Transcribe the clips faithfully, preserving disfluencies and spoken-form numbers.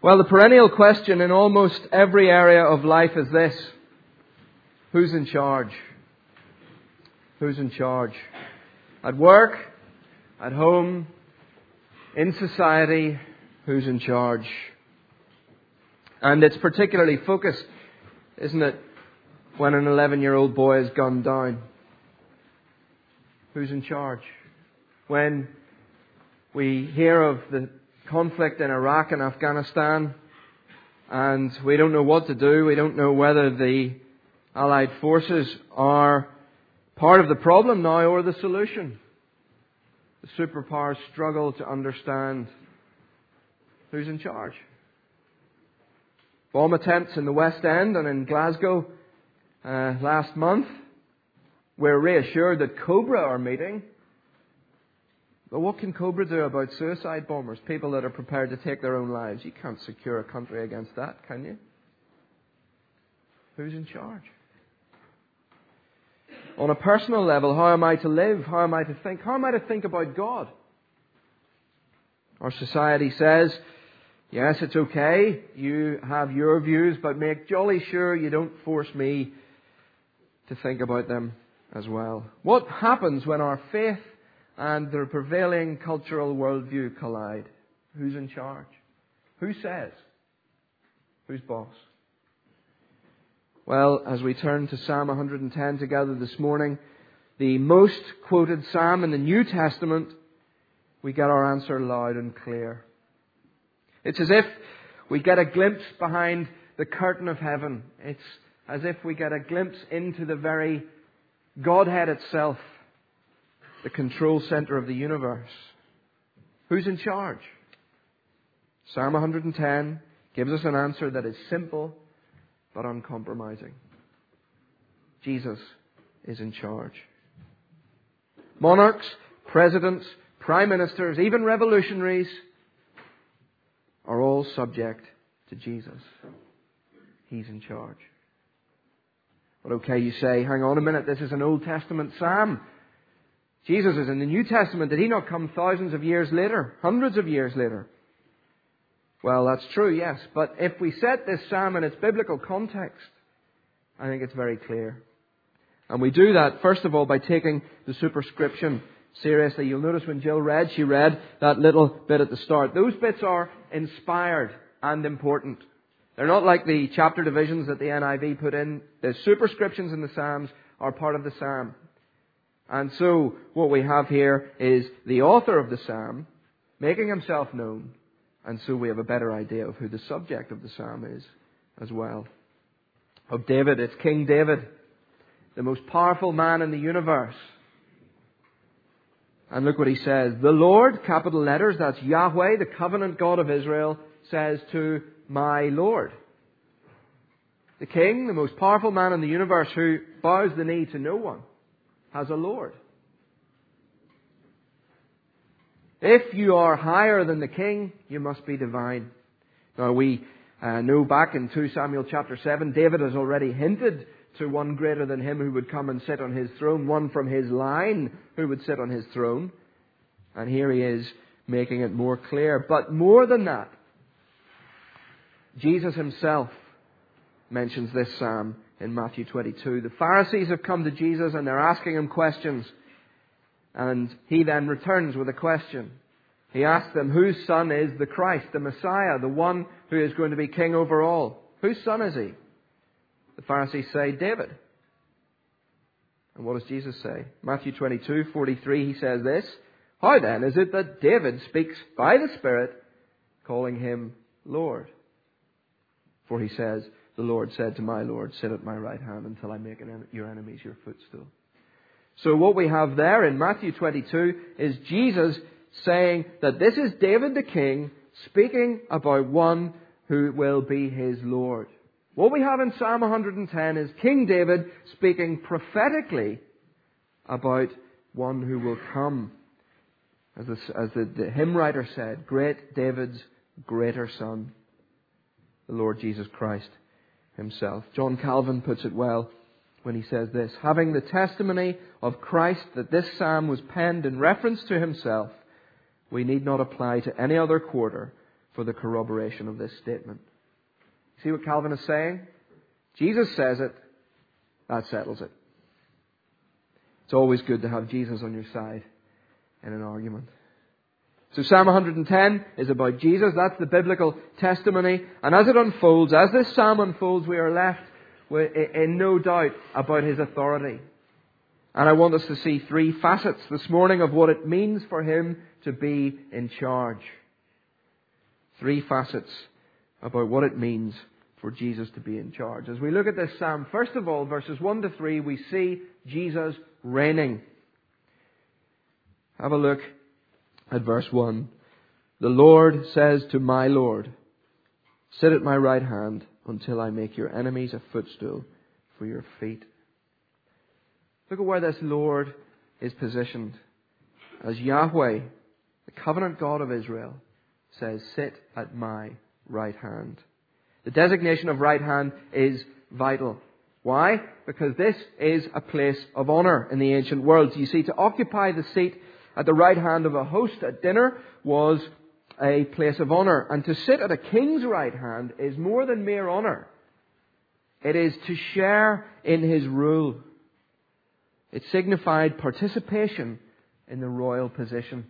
Well, the perennial question in almost every area of life is this: who's in charge? Who's in charge? At work, at home, in society, who's in charge? And it's particularly focused, isn't it, when an eleven-year-old boy is gunned down? Who's in charge? When we hear of the conflict in Iraq and Afghanistan, and we don't know what to do, we don't know whether the Allied forces are part of the problem now or the solution. The superpowers struggle to understand who's in charge. Bomb attempts in the West End and in Glasgow uh, last month. We're reassured that Cobra are meeting. But what can Cobra do about suicide bombers, people that are prepared to take their own lives? You can't secure a country against that, can you? Who's in charge? On a personal level, how am I to live? How am I to think? How am I to think about God? Our society says, yes, it's okay, you have your views, but make jolly sure you don't force me to think about them as well. What happens when our faith and the prevailing cultural worldview collide? Who's in charge? Who says? Who's boss? Well, as we turn to Psalm one hundred ten together this morning, the most quoted psalm in the New Testament, we get our answer loud and clear. It's as if we get a glimpse behind the curtain of heaven. It's as if we get a glimpse into the very Godhead itself, the control center of the universe. Who's in charge? Psalm one hundred ten gives us an answer that is simple but uncompromising. Jesus is in charge. Monarchs, presidents, prime ministers, even revolutionaries are all subject to Jesus. He's in charge. But okay, you say, hang on a minute, this is an Old Testament psalm. Jesus is in the New Testament. Did He not come thousands of years later? Hundreds of years later? Well, that's true, yes. But if we set this psalm in its biblical context, I think it's very clear. And we do that, first of all, by taking the superscription seriously. You'll notice when Jill read, she read that little bit at the start. Those bits are inspired and important. They're not like the chapter divisions that the N I V put in. The superscriptions in the Psalms are part of the psalm. And so what we have here is the author of the psalm making himself known. And so we have a better idea of who the subject of the psalm is as well. Of David, it's King David, the most powerful man in the universe. And look what he says. The Lord, capital letters, that's Yahweh, the covenant God of Israel, says to my Lord. The king, the most powerful man in the universe who bows the knee to no one, has a Lord. If you are higher than the king, you must be divine. Now we uh, know back in Second Samuel chapter seven, David has already hinted to one greater than him who would come and sit on his throne, one from his line who would sit on his throne. And here he is making it more clear. But more than that, Jesus himself mentions this psalm in Matthew twenty-two. The Pharisees have come to Jesus and they're asking him questions. And he then returns with a question. He asks them, whose son is the Christ, the Messiah, the one who is going to be king over all? Whose son is he? The Pharisees say, David. And what does Jesus say? Matthew twenty-two, forty-three, he says this. How then is it that David speaks by the Spirit, calling him Lord? For he says, the Lord said to my Lord, sit at my right hand until I make your enemies your footstool. So what we have there in Matthew twenty-two is Jesus saying that this is David the king speaking about one who will be his Lord. What we have in Psalm one hundred ten is King David speaking prophetically about one who will come. As, the, as the, the hymn writer said, great David's greater son, the Lord Jesus Christ himself. John Calvin puts it well when he says this, having the testimony of Christ that this psalm was penned in reference to himself, we need not apply to any other quarter, for the corroboration of this statement. See what Calvin is saying? Jesus says it, that settles it. It's always good to have Jesus on your side in an argument. So Psalm one hundred ten is about Jesus. That's the biblical testimony. And as it unfolds, as this psalm unfolds, we are left with, in no doubt about His authority. And I want us to see three facets this morning of what it means for Him to be in charge. Three facets about what it means for Jesus to be in charge. As we look at this psalm, first of all, verses one to three, we see Jesus reigning. Have a look at verse one. The Lord says to my Lord, sit at my right hand until I make your enemies a footstool for your feet. Look at where this Lord is positioned. As Yahweh, the covenant God of Israel, says, sit at my right hand. The designation of right hand is vital. Why? Because this is a place of honour in the ancient world. You see, to occupy the seat at the right hand of a host at dinner was a place of honour. And to sit at a king's right hand is more than mere honour. It is to share in his rule. It signified participation in the royal position.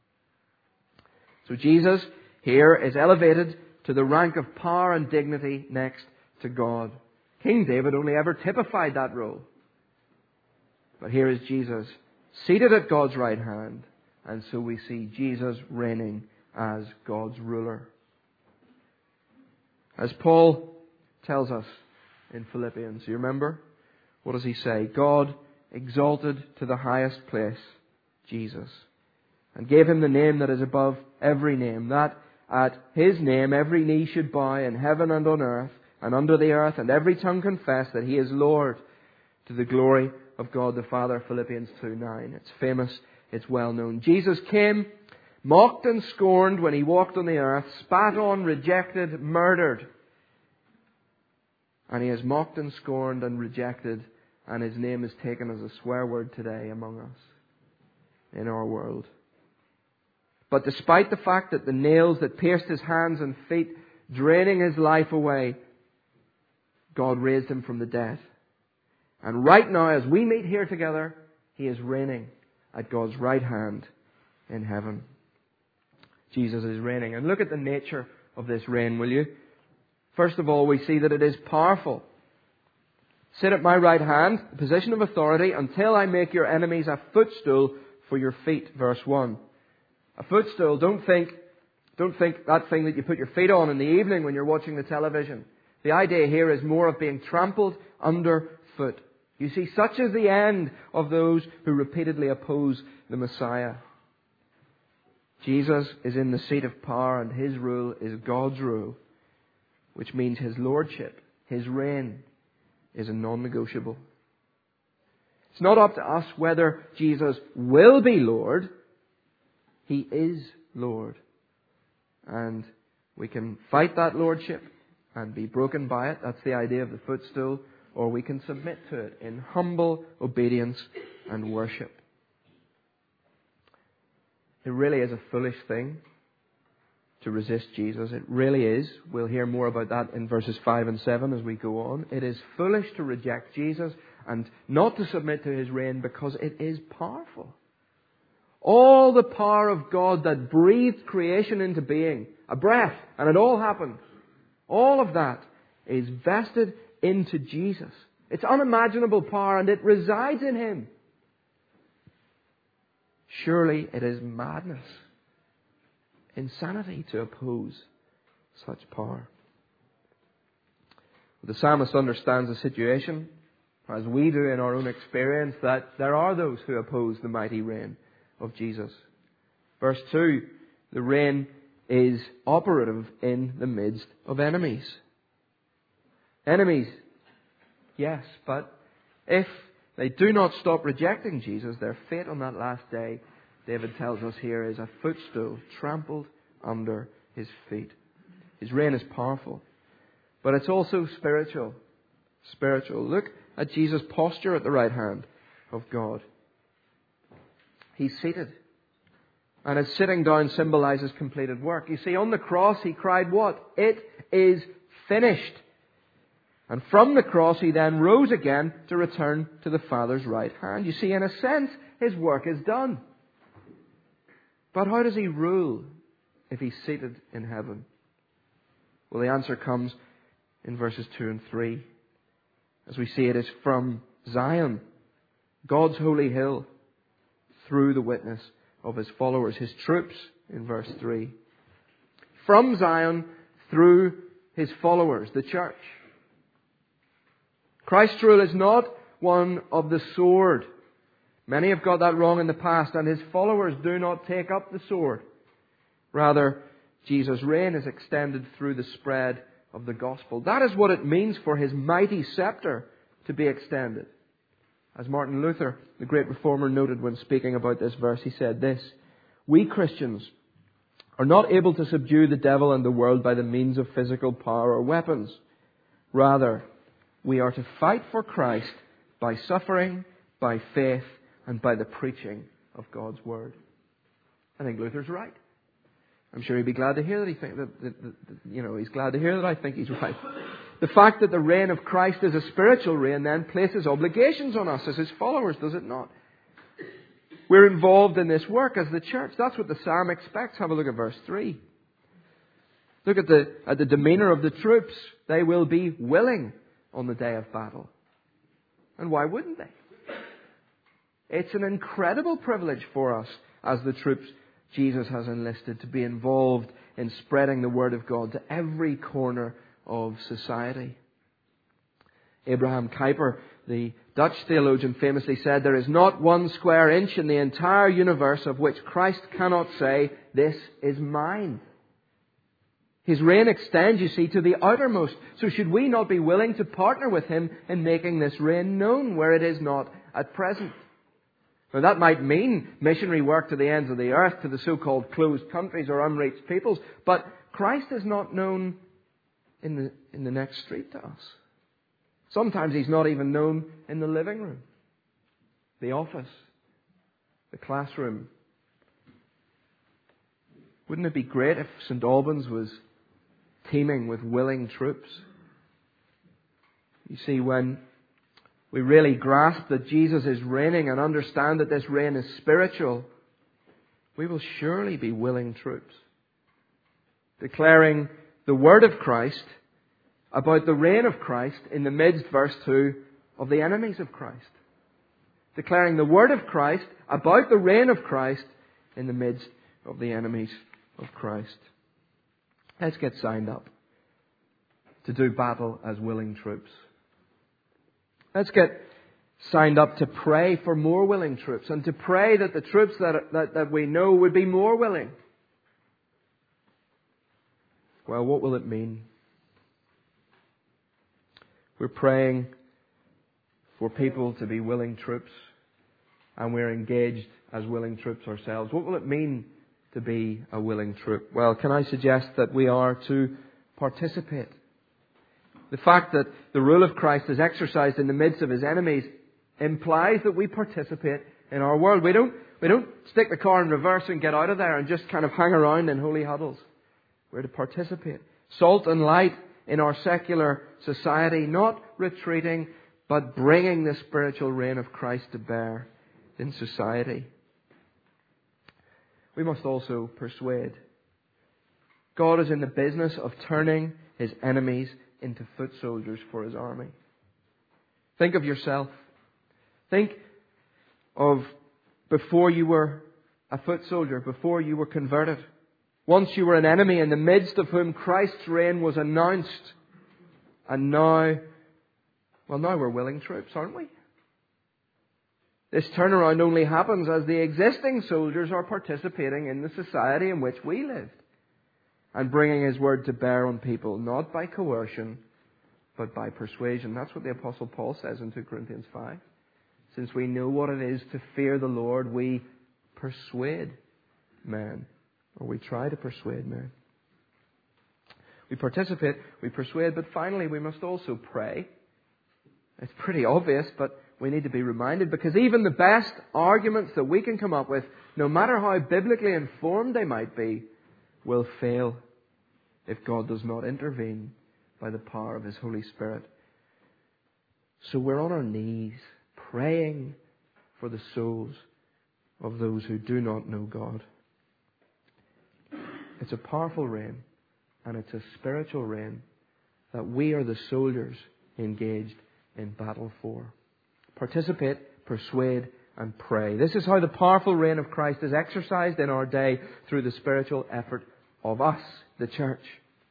So Jesus here is elevated to the rank of power and dignity next to God. King David only ever typified that role. But here is Jesus seated at God's right hand, and so we see Jesus reigning as God's ruler. As Paul tells us in Philippians, you remember? What does he say? God exalted to the highest place Jesus, and gave him the name that is above every name, that at his name every knee should bow in heaven and on earth and under the earth, and every tongue confess that he is Lord, to the glory of God the Father. Philippians two nine. It's famous, it's well known. Jesus came, mocked and scorned when he walked on the earth, spat on, rejected, murdered. And he is mocked and scorned and rejected, and his name is taken as a swear word today among us, in our world. But despite the fact that the nails that pierced his hands and feet, draining his life away, God raised him from the dead. And right now, as we meet here together, he is reigning at God's right hand in heaven. Jesus is reigning. And look at the nature of this reign, will you? First of all, we see that it is powerful. Sit at my right hand, the position of authority, until I make your enemies a footstool for your feet. Verse one. A footstool, don't think, don't think that thing that you put your feet on in the evening when you're watching the television. The idea here is more of being trampled underfoot. You see, such is the end of those who repeatedly oppose the Messiah. Jesus is in the seat of power, and his rule is God's rule, which means his lordship, his reign, is a non-negotiable. It's not up to us whether Jesus will be Lord. He is Lord. And we can fight that lordship and be broken by it. That's the idea of the footstool. Or we can submit to it in humble obedience and worship. It really is a foolish thing to resist Jesus. It really is. We'll hear more about that in verses five and seven as we go on. It is foolish to reject Jesus and not to submit to his reign because it is powerful. All the power of God that breathed creation into being, a breath, and it all happened. All of that is vested into Jesus. It's unimaginable power, and it resides in him. Surely it is madness, insanity to oppose such power. The psalmist understands the situation, as we do in our own experience, that there are those who oppose the mighty reign of Jesus. Verse two, the reign is operative in the midst of enemies. Enemies, yes, but if they do not stop rejecting Jesus, their fate on that last day, David tells us here, is a footstool trampled under his feet. His reign is powerful, but it's also spiritual. Spiritual. Look at Jesus' posture at the right hand of God. He's seated. And his sitting down symbolizes completed work. You see, on the cross he cried what? It is finished. And from the cross he then rose again to return to the Father's right hand. You see, in a sense, his work is done. But how does he rule if he's seated in heaven? Well, the answer comes in verses two and three. As we see, it is from Zion, God's holy hill, through the witness of his followers, his troops, in verse three. From Zion, through his followers, the church. Christ's rule is not one of the sword. Many have got that wrong in the past, and his followers do not take up the sword. Rather, Jesus' reign is extended through the spread of the gospel. That is what it means for his mighty scepter to be extended. As Martin Luther, the great reformer, noted when speaking about this verse, he said this: "We Christians are not able to subdue the devil and the world by the means of physical power or weapons. Rather, we are to fight for Christ by suffering, by faith, and by the preaching of God's Word." I think Luther's right. I'm sure he'd be glad to hear that he think that, that, that, that you know, he's glad to hear that I think he's right. The fact that the reign of Christ is a spiritual reign then places obligations on us as his followers, does it not? We're involved in this work as the church. That's what the psalm expects. Have a look at verse three. Look at the, at the demeanour of the troops. They will be willing on the day of battle. And why wouldn't they? It's an incredible privilege for us as the troops Jesus has enlisted to be involved in spreading the Word of God to every corner of society. Abraham Kuyper, the Dutch theologian, famously said, "There is not one square inch in the entire universe of which Christ cannot say, 'This is mine.'" His reign extends, you see, to the outermost. So should we not be willing to partner with him in making this reign known where it is not at present? Now that might mean missionary work to the ends of the earth, to the so-called closed countries or unreached peoples. But Christ is not known in the, in the next street to us. Sometimes he's not even known in the living room, the office, the classroom. Wouldn't it be great if Saint Albans was teeming with willing troops? You see, when we really grasp that Jesus is reigning and understand that this reign is spiritual, we will surely be willing troops, declaring the word of Christ about the reign of Christ in the midst, verse two, of the enemies of Christ. Declaring the word of Christ about the reign of Christ in the midst of the enemies of Christ. Let's get signed up to do battle as willing troops. Let's get signed up to pray for more willing troops and to pray that the troops that, that, that we know would be more willing. Well, what will it mean? We're praying for people to be willing troops, and we're engaged as willing troops ourselves. What will it mean to be a willing troop? Well, can I suggest that we are to participate? The fact that the rule of Christ is exercised in the midst of his enemies implies that we participate in our world. We don't, we don't stick the car in reverse and get out of there and just kind of hang around in holy huddles. We're to participate. Salt and light in our secular society, not retreating, but bringing the spiritual reign of Christ to bear in society. We must also persuade. God is in the business of turning his enemies into foot soldiers for his army. Think of yourself. Think of before you were a foot soldier, before you were converted. Once you were an enemy in the midst of whom Christ's reign was announced. And now, well, now we're willing troops, aren't we? This turnaround only happens as the existing soldiers are participating in the society in which we lived and bringing his word to bear on people, not by coercion, but by persuasion. That's what the Apostle Paul says in two Corinthians five. Since we know what it is to fear the Lord, we persuade men, or we try to persuade men. We participate, we persuade, but finally we must also pray. It's pretty obvious, but We need to be reminded, because even the best arguments that we can come up with, no matter how biblically informed they might be, will fail if God does not intervene by the power of His Holy Spirit. So we're on our knees praying for the souls of those who do not know God. It's a powerful reign, and it's a spiritual reign that we are the soldiers engaged in battle for. Participate, persuade, and pray. This is how the powerful reign of Christ is exercised in our day through the spiritual effort of us, the church.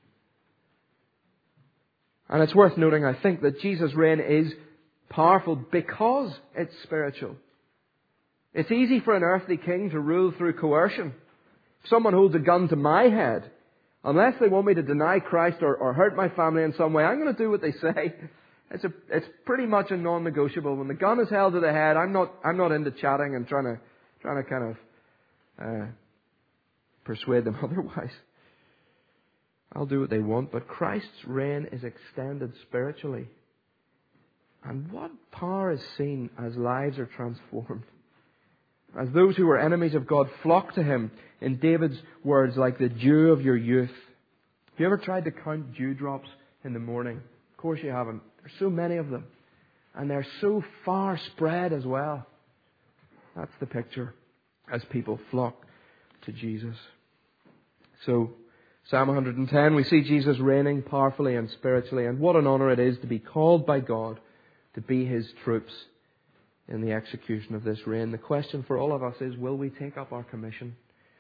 And it's worth noting, I think, that Jesus' reign is powerful because it's spiritual. It's easy for an earthly king to rule through coercion. If someone holds a gun to my head, unless they want me to deny Christ or, or hurt my family in some way, I'm going to do what they say. It's a, it's pretty much a non-negotiable. When the gun is held to the head, I'm not, I'm not into chatting and trying to, trying to kind of uh, persuade them otherwise. I'll do what they want, but Christ's reign is extended spiritually. And what power is seen as lives are transformed? As those who were enemies of God flock to Him, in David's words, like the dew of your youth. Have you ever tried to count dewdrops in the morning? Of course you haven't. There's so many of them. And they're so far spread as well. That's the picture as people flock to Jesus. So, Psalm one hundred ten, we see Jesus reigning powerfully and spiritually. And what an honour it is to be called by God to be His troops in the execution of this reign. The question for all of us is, will we take up our commission?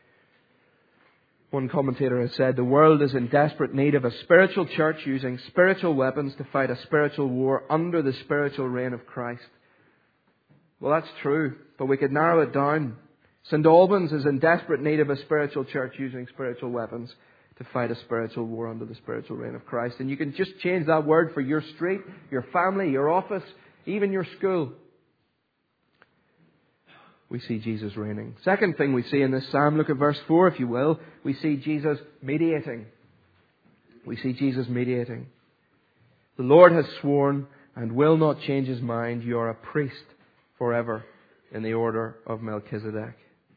One commentator has said, the world is in desperate need of a spiritual church using spiritual weapons to fight a spiritual war under the spiritual reign of Christ. Well, that's true, but we could narrow it down. Saint Albans is in desperate need of a spiritual church using spiritual weapons to fight a spiritual war under the spiritual reign of Christ. And you can just change that word for your street, your family, your office, even your school. We see Jesus reigning. Second thing we see in this psalm, look at verse four if you will. We see Jesus mediating. We see Jesus mediating. The Lord has sworn and will not change His mind. You are a priest forever in the order of Melchizedek.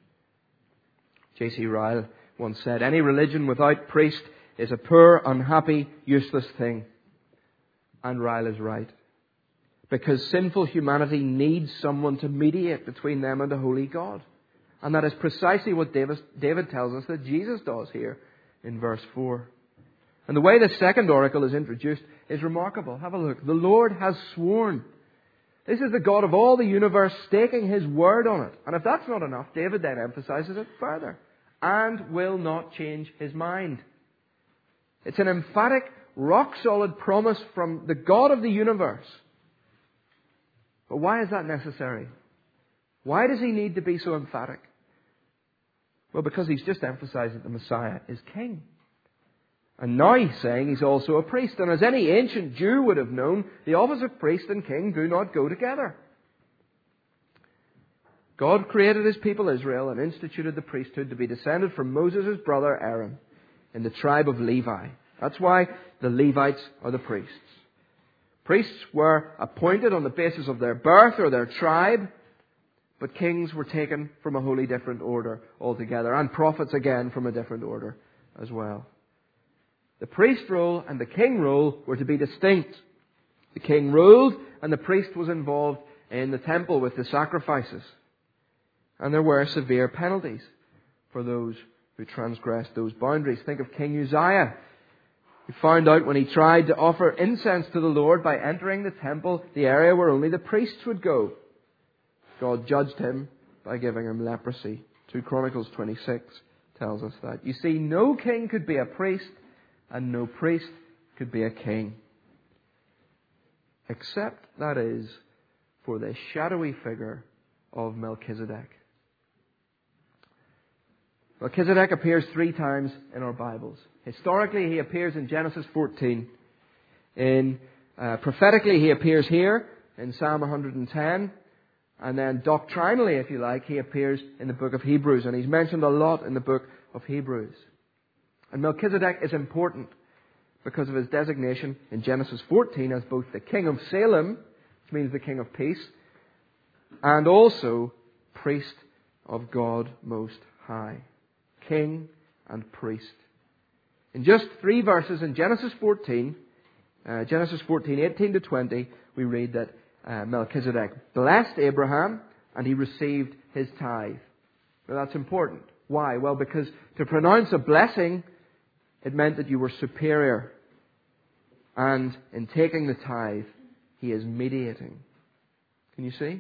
J C Ryle once said, any religion without priest is a poor, unhappy, useless thing. And Ryle is right. Because sinful humanity needs someone to mediate between them and the holy God. And that is precisely what David, David tells us that Jesus does here in verse four. And the way the second oracle is introduced is remarkable. Have a look. The Lord has sworn. This is the God of all the universe staking His word on it. And if that's not enough, David then emphasizes it further. And will not change His mind. It's an emphatic, rock-solid promise from the God of the universe. But why is that necessary? Why does He need to be so emphatic? Well, because He's just emphasized that the Messiah is King. And now He's saying He's also a priest. And as any ancient Jew would have known, the office of priest and king do not go together. God created His people Israel and instituted the priesthood to be descended from Moses' brother Aaron in the tribe of Levi. That's why the Levites are the priests. Priests were appointed on the basis of their birth or their tribe, but kings were taken from a wholly different order altogether, and prophets again from a different order as well. The priest role and the king role were to be distinct. The king ruled and the priest was involved in the temple with the sacrifices. And there were severe penalties for those who transgressed those boundaries. Think of King Uzziah. He found out when he tried to offer incense to the Lord by entering the temple, the area where only the priests would go. God judged him by giving him leprosy. Second Chronicles twenty-six tells us that. You see, no king could be a priest and no priest could be a king. Except, that is, for the shadowy figure of Melchizedek. Melchizedek appears three times in our Bibles. Historically, he appears in Genesis fourteen. In uh, prophetically, he appears here in Psalm one hundred ten. And then doctrinally, if you like, he appears in the book of Hebrews. And he's mentioned a lot in the book of Hebrews. And Melchizedek is important because of his designation in Genesis fourteen as both the king of Salem, which means the king of peace, and also priest of God Most High. King and priest. In just three verses in Genesis fourteen, uh, Genesis fourteen, eighteen to twenty, we read that uh, Melchizedek blessed Abraham and he received his tithe. Now that's important. Why? Well, because to pronounce a blessing, it meant that you were superior. And in taking the tithe, he is mediating. Can you see?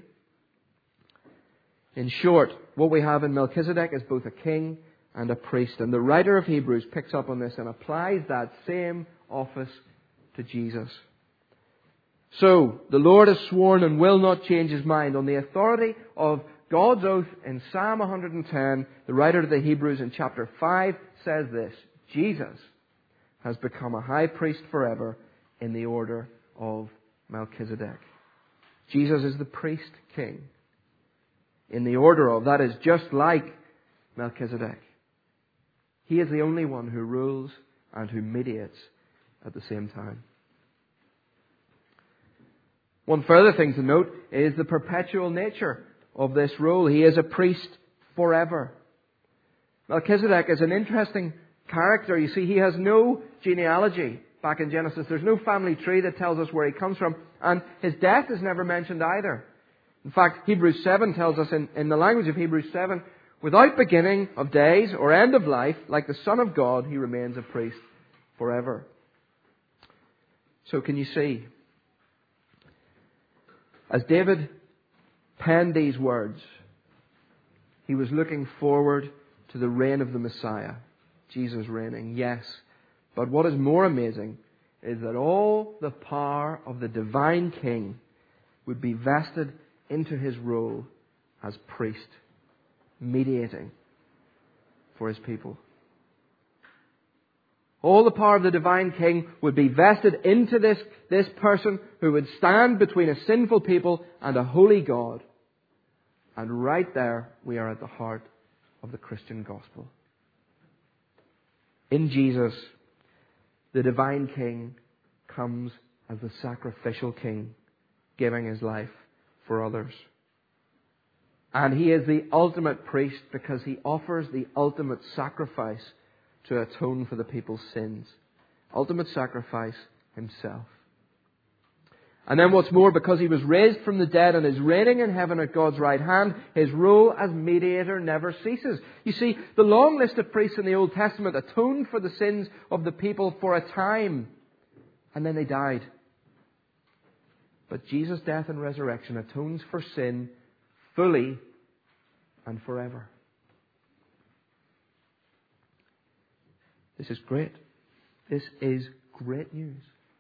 In short, what we have in Melchizedek is both a king and a priest. And the writer of Hebrews picks up on this and applies that same office to Jesus. So, the Lord has sworn and will not change his mind. On the authority of God's oath in Psalm one hundred ten, the writer of the Hebrews in chapter five says this: Jesus has become a high priest forever in the order of Melchizedek. Jesus is the priest king in the order of, that is, just like Melchizedek. He is the only one who rules and who mediates at the same time. One further thing to note is the perpetual nature of this role. He is a priest forever. Melchizedek is an interesting character. You see, he has no genealogy back in Genesis. There's no family tree that tells us where he comes from. And his death is never mentioned either. In fact, Hebrews seven tells us in, in the language of Hebrews seven, without beginning of days or end of life, like the Son of God, he remains a priest forever. So can you see? As David penned these words, he was looking forward to the reign of the Messiah, Jesus reigning, yes. But what is more amazing is that all the power of the divine King would be vested into his role as priest, mediating for his people. All the power of the divine King would be vested into this, this person who would stand between a sinful people and a holy God. And right there, we are at the heart of the Christian gospel. In Jesus, the divine King comes as the sacrificial King, giving his life for others. And he is the ultimate priest because he offers the ultimate sacrifice to atone for the people's sins. Ultimate sacrifice, himself. And then what's more, because he was raised from the dead and is reigning in heaven at God's right hand, his role as mediator never ceases. You see, the long list of priests in the Old Testament atoned for the sins of the people for a time, and then they died. But Jesus' death and resurrection atones for sin fully and forever. This is great. This is great news.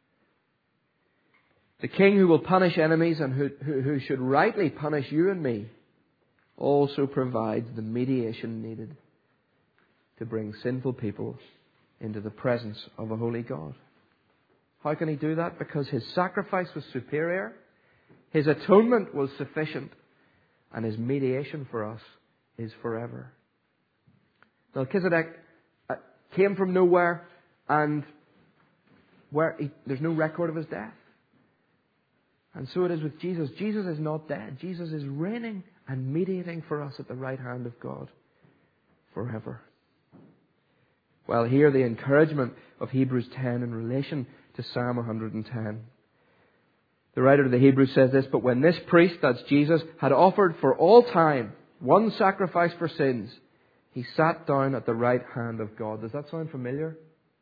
The King who will punish enemies and who, who, who should rightly punish you and me also provides the mediation needed to bring sinful people into the presence of a holy God. How can he do that? Because his sacrifice was superior, his atonement was sufficient, and his mediation for us is forever. Melchizedek came from nowhere, and where he, there's no record of his death. And so it is with Jesus. Jesus is not dead. Jesus is reigning and mediating for us at the right hand of God forever. Well, here the encouragement of Hebrews ten in relation to Psalm one hundred ten. The writer of the Hebrews says this: "But when this priest, that's Jesus, had offered for all time one sacrifice for sins, he sat down at the right hand of God." Does that sound familiar?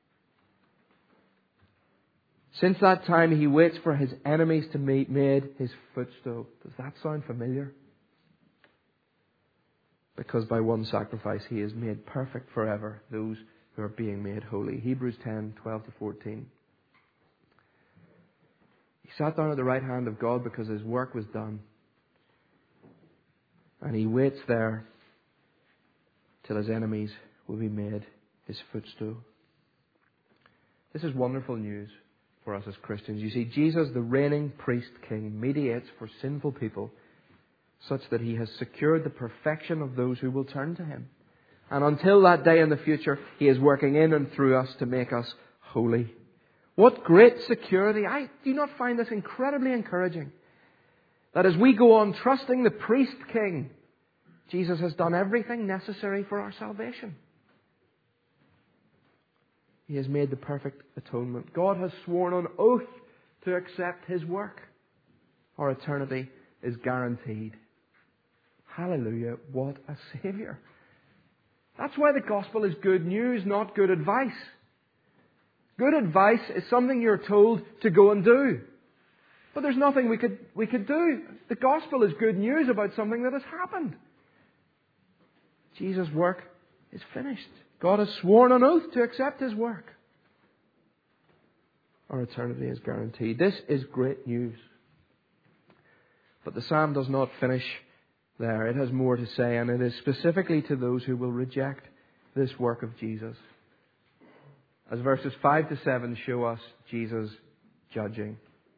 Since that time he waits for his enemies to be made his footstool. Does that sound familiar? Because by one sacrifice he has made perfect forever those who are being made holy. Hebrews ten, twelve to fourteen. He sat down at the right hand of God because his work was done. And he waits there till his enemies will be made his footstool. This is wonderful news for us as Christians. You see, Jesus, the reigning priest king, mediates for sinful people such that he has secured the perfection of those who will turn to him. And until that day in the future, he is working in and through us to make us holy. What great security. I do not find this incredibly encouraging. That as we go on trusting the priest king, Jesus has done everything necessary for our salvation. He has made the perfect atonement. God has sworn on oath to accept His work. Our eternity is guaranteed. Hallelujah, what a Saviour. That's why the gospel is good news, not good advice. Good advice is something you're told to go and do. But there's nothing we could, we could do. The gospel is good news about something that has happened. Jesus' work is finished. God has sworn on oath to accept His work. Our eternity is guaranteed. This is great news. But the psalm does not finish there. It has more to say, and it is specifically to those who will reject this work of Jesus. As verses five to seven show us Jesus judging.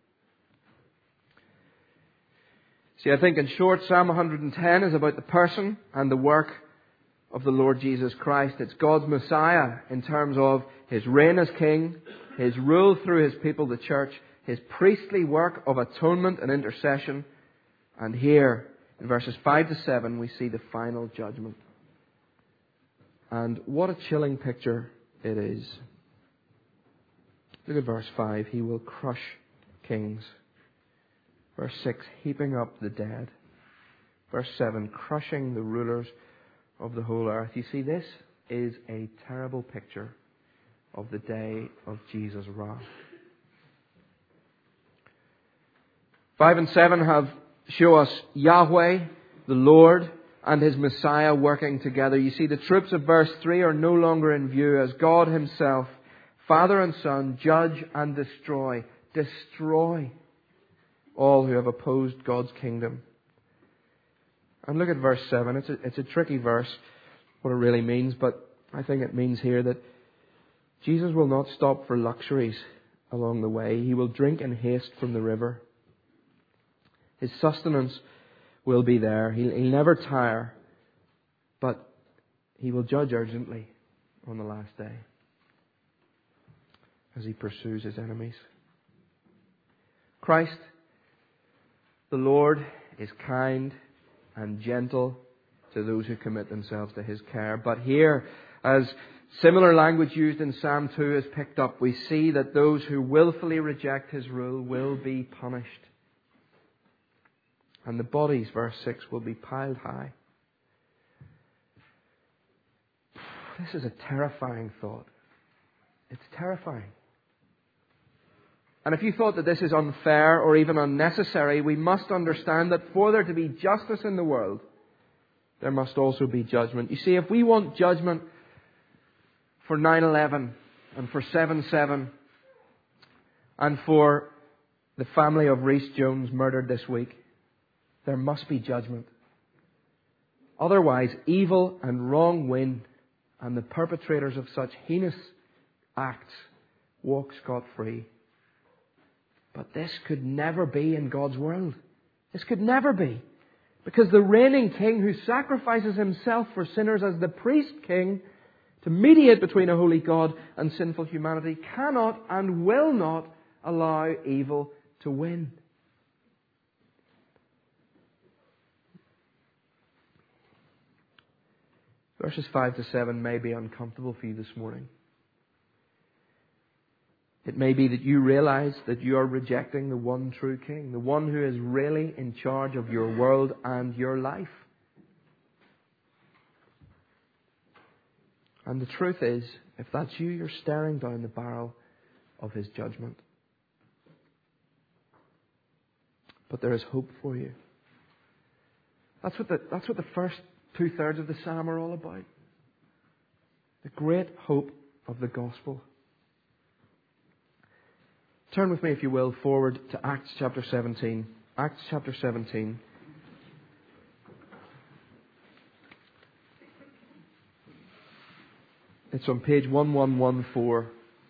See, I think in short, Psalm one hundred ten is about the person and the work of the Lord Jesus Christ. It's God's Messiah in terms of His reign as King, His rule through His people, the church, His priestly work of atonement and intercession. And here, in verses five to seven, we see the final judgment. And what a chilling picture it is. Look at verse five. He will crush kings. Verse six, heaping up the dead. Verse seven, crushing the rulers of the whole earth. You see, this is a terrible picture of the day of Jesus' wrath. Five and seven have show us Yahweh, the Lord, and His Messiah working together. You see, the troops of verse three are no longer in view as God Himself, Father and Son, judge and destroy. Destroy all who have opposed God's kingdom. And look at verse seven. It's a, it's a tricky verse, what it really means, but I think it means here that Jesus will not stop for luxuries along the way. He will drink in haste from the river. His sustenance will be there. He'll, he'll never tire, but He will judge urgently on the last day as He pursues His enemies. Christ, the Lord, is kind and gentle to those who commit themselves to His care. But here, as similar language used in Psalm two is picked up, we see that those who willfully reject His rule will be punished. And the bodies, verse six, will be piled high. This is a terrifying thought. It's terrifying. And if you thought that this is unfair or even unnecessary, we must understand that for there to be justice in the world, there must also be judgment. You see, if we want judgment for nine eleven and for seven seven and for the family of Rhys Jones murdered this week, there must be judgment. Otherwise, evil and wrong win, and the perpetrators of such heinous acts walk scot-free. But this could never be in God's world. This could never be. Because the reigning King who sacrifices Himself for sinners as the priest king to mediate between a holy God and sinful humanity cannot and will not allow evil to win. Verses five to seven may be uncomfortable for you this morning. It may be that you realize that you are rejecting the one true King, the one who is really in charge of your world and your life. And the truth is, if that's you, you're staring down the barrel of His judgment. But there is hope for you. That's what the, that's what the first two-thirds of the psalm are all about. The great hope of the gospel. Turn with me, if you will, forward to Acts chapter seventeen. Acts chapter seventeen. It's on page eleven fourteen.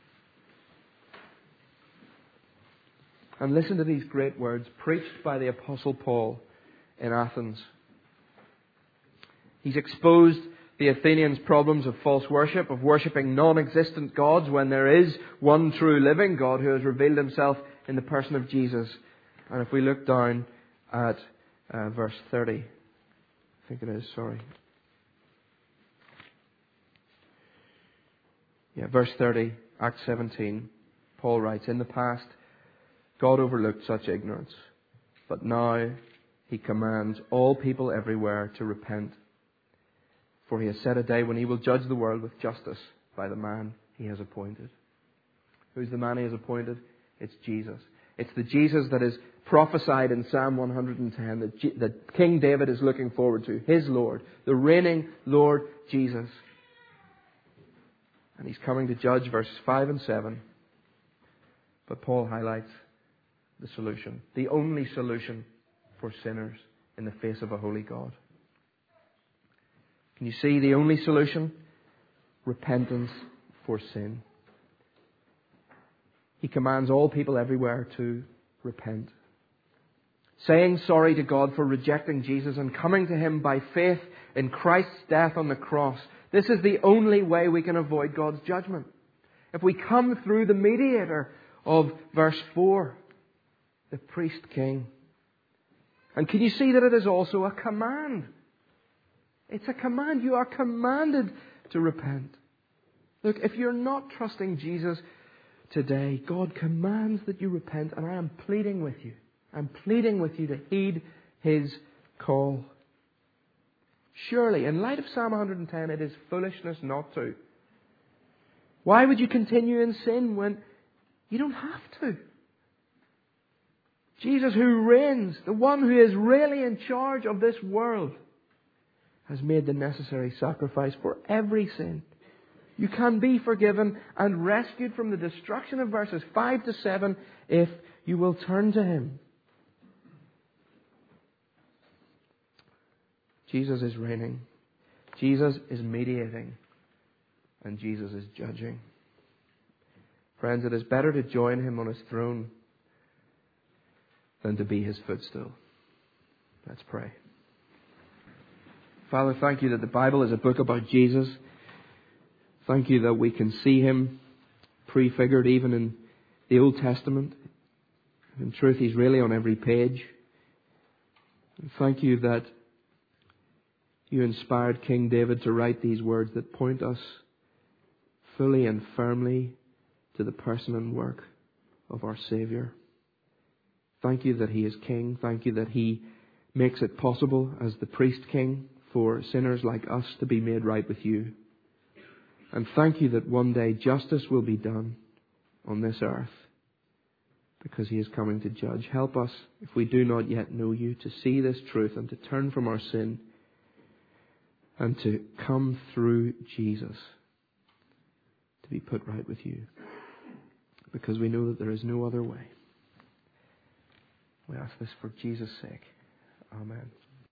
And listen to these great words preached by the Apostle Paul in Athens. He's exposed the Athenians' problems of false worship, of worshipping non-existent gods when there is one true living God who has revealed Himself in the person of Jesus. And if we look down at uh, verse thirty. I think it is, sorry. Yeah, verse thirty, Acts seventeen. Paul writes, "In the past, God overlooked such ignorance, but now He commands all people everywhere to repent. For He has set a day when He will judge the world with justice by the man He has appointed." Who's the man He has appointed? It's Jesus. It's the Jesus that is prophesied in Psalm one hundred ten that, G- that King David is looking forward to. His Lord. The reigning Lord Jesus. And He's coming to judge verses five and seven. But Paul highlights the solution. The only solution for sinners in the face of a holy God. Can you see the only solution? Repentance for sin. He commands all people everywhere to repent. Saying sorry to God for rejecting Jesus and coming to Him by faith in Christ's death on the cross. This is the only way we can avoid God's judgment. If we come through the mediator of verse four, the priest king. And can you see that it is also a command? It's a command. You are commanded to repent. Look, if you're not trusting Jesus today, God commands that you repent, and I am pleading with you. I'm pleading with you to heed His call. Surely, in light of Psalm one hundred ten, it is foolishness not to. Why would you continue in sin when you don't have to? Jesus, who reigns, the one who is really in charge of this world, has made the necessary sacrifice for every sin. You can be forgiven and rescued from the destruction of verses five to seven if you will turn to Him. Jesus is reigning. Jesus is mediating. And Jesus is judging. Friends, it is better to join Him on His throne than to be His footstool. Let's pray. Father, thank You that the Bible is a book about Jesus. Thank You that we can see Him prefigured even in the Old Testament. In truth, He's really on every page. And thank You that You inspired King David to write these words that point us fully and firmly to the person and work of our Saviour. Thank You that He is King. Thank You that He makes it possible as the priest king for sinners like us to be made right with You. And thank You that one day justice will be done on this earth because He is coming to judge. Help us, if we do not yet know You, to see this truth and to turn from our sin and to come through Jesus to be put right with You, because we know that there is no other way. We ask this for Jesus' sake. Amen.